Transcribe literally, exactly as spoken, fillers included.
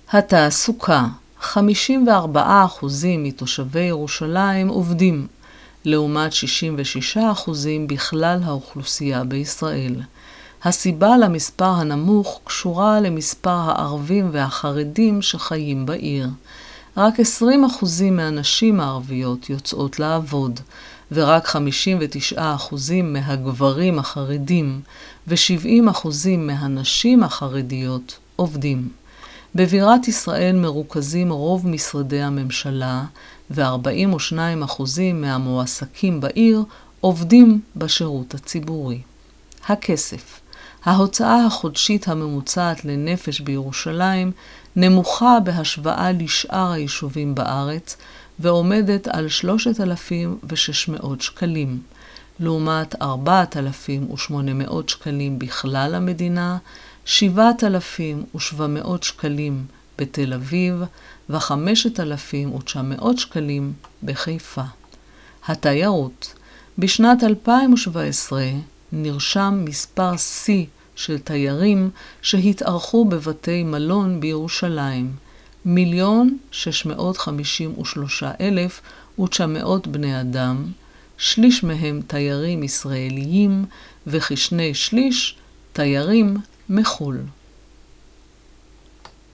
התעסוקה, חמישים וארבעה אחוזים מתושבי ירושלים עובדים, לעומת שישים ושישה אחוזים בכלל האוכלוסייה בישראל. הסיבה למספר הנמוך קשורה למספר הערבים והחרדים שחיים בעיר. רק עשרים אחוזים מהנשים הערביות יוצאות לעבוד, ורק חמישים ותשעה אחוזים מהגברים החרדים ו-שבעים אחוזים מהנשים החרדיות עובדים. בבירת ישראל מרוכזים רוב משרדי הממשלה, ו-ארבעים ושניים אחוזים מהמועסקים בעיר עובדים בשירות הציבורי. הכסף. ההוצאה החודשית הממוצעת לנפש בירושלים נמוכה בהשוואה לשאר היישובים בארץ, ועומדת על שלושת אלפים ושש מאות שקלים, לעומת ארבעת אלפים ושמונה מאות שקלים בכלל המדינה, שבעת אלפים ושבע מאות שקלים בתל אביב, ו-חמשת אלפים ותשע מאות שקלים בחיפה. התיירות. בשנת אלפיים ושבע עשרה נרשם מספר שיא של תיירים שהתארחו בבתי מלון בירושלים, מיליון שש מאות חמישים ושלושה אלף ותשע מאות בני אדם, שליש מהם תיירים ישראליים וכשני שליש תיירים מחול.